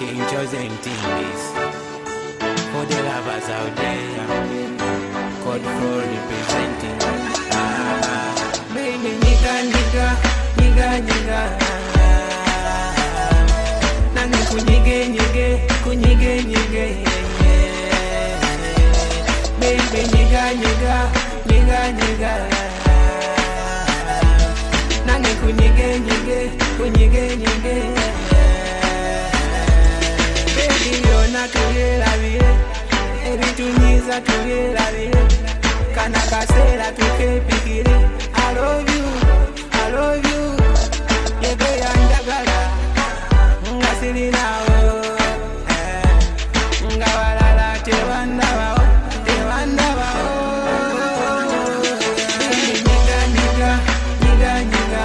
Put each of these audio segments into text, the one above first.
King Chosen Things for the lovers out there. Code for representing. Baby, nigga, nigga, nigga, nigga. Nange kunyige, nyige, kunyige, nyige. Baby, nigga, nigga, nigga, nigga. Nange kunyige, nyige, kunyige, nyige. Baby, you're not together, baby. Everything together, Kanakasela to Kepikiri. I love you, I love you. Yebe andagala, ngasilina o. Ngawala te wanda o, te wanda o. Niga, niga, niga, niga.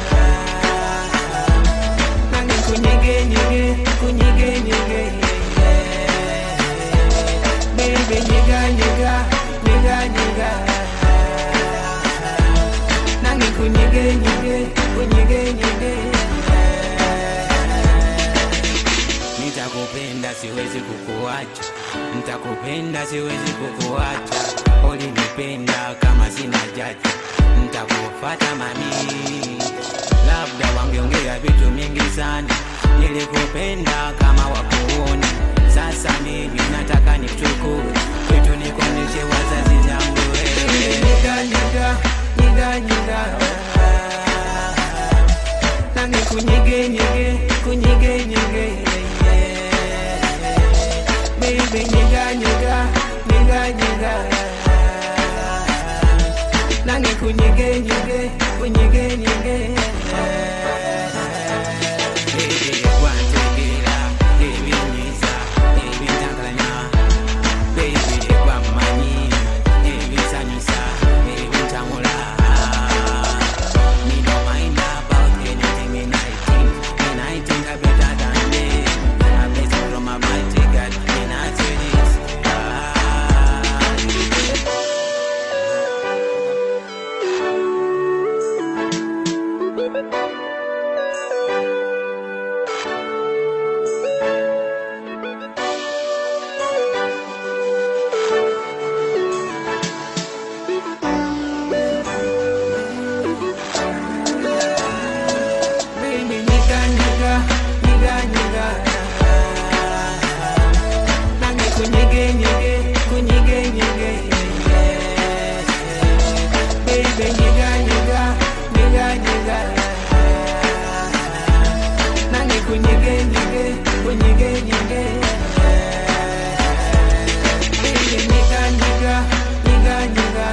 Nangi kunyige, nyige, kunyige, nyige. Baby, niga, niga, niga, niga. Nangi kunyige, nyige, kunyige, nyige. Nitakupenda siwezi kukuacha, nitakupenda siwezi kukuacha. Ulinipenda kama sina jaji, nitakufuata mami. Labda wangeongea vitu mingi sana, nilikupenda kama wakuoni. Sasa mimi nataka nikuchukue kwetu, nikuonyeshe wazazi zangu wewe. Niga, niga, niga, niga. Nange kunyige, nyige, kunyige, nyige. Baby, niga, niga, niga, niga. Nange kunyige, nyige, kunyige, nyige. Baby, wantegera, baby, niza, baby, tangalanya. Baby, wamani, baby, sanyusa, baby, tamula. Me don't mind about anything, and I think I'm better than them. I'm blessed from my mighty God, and I say this. Baby, niga, niga, niga, niga. Nange kunyige, nyige, kunyige, nyige. Baby, niga, niga, niga, niga. Nange kunyige, nyige, kunyige, nyige. Baby, niga, niga, niga, niga.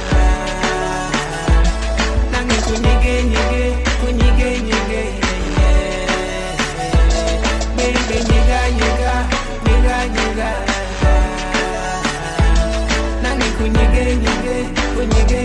Nange kunyige, nyige, kunyige, nyige. Baby, niga, niga, niga, niga. Nange kunyige, nyige, kunyige,